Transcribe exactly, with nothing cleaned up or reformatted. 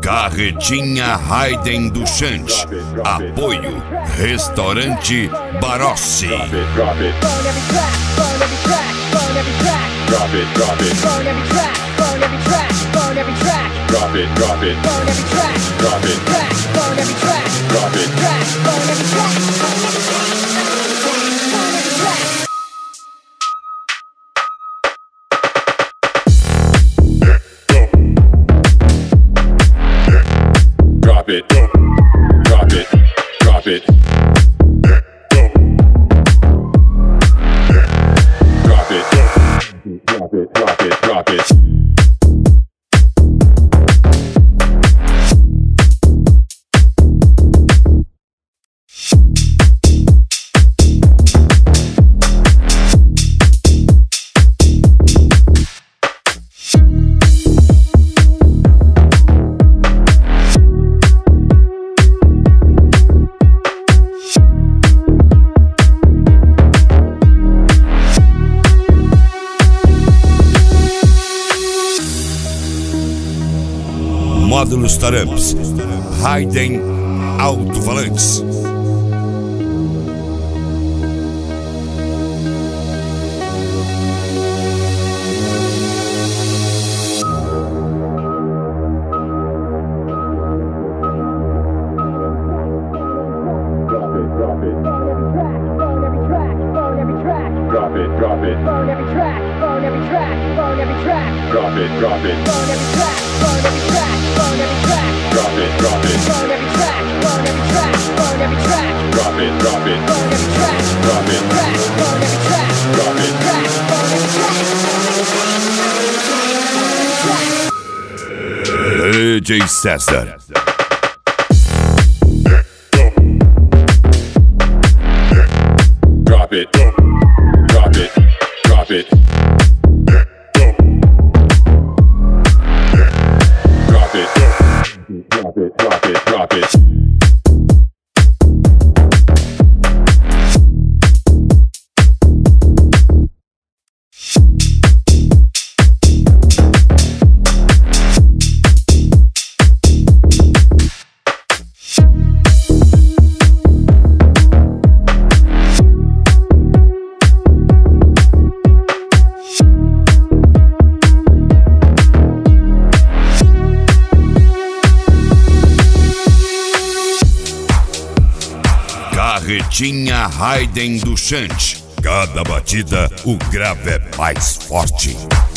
Carretinha Raiden do Chante. Apoio Restaurante Barossi. Drop it, drop it. Burn every track, burn every track, burn every track. Drop it, drop it. Burn every track, burn every track, burn every track. Drop it, drop it. Burn every track, Drop it. track, burn every track. Drop it. Track, burn every track. Burn every track, burn every track. Drop it, drop it, drop it. Drop it, drop it, drop it, drop it. Módulos Taramps. Raiden Alto-Falantes. Drop it, drop it. Burn every track, burn every track, Drop it, drop it. burn every track. Burn every track, burn every track, burn every track. Drop it, drop it. Burn every track, burn every track, burn every track. Drop it, drop it. Burn every track, burn every track, burn every track. Drop it, drop it. Burn every track, Drop it. track, burn every track. Drop it. Track, burn every track. Burn every track. D J César. Drop it, drop it, drop it. Drop it, drop it, drop it, drop it. Carretinha Raiden do Chante. Cada batida, o grave é mais forte.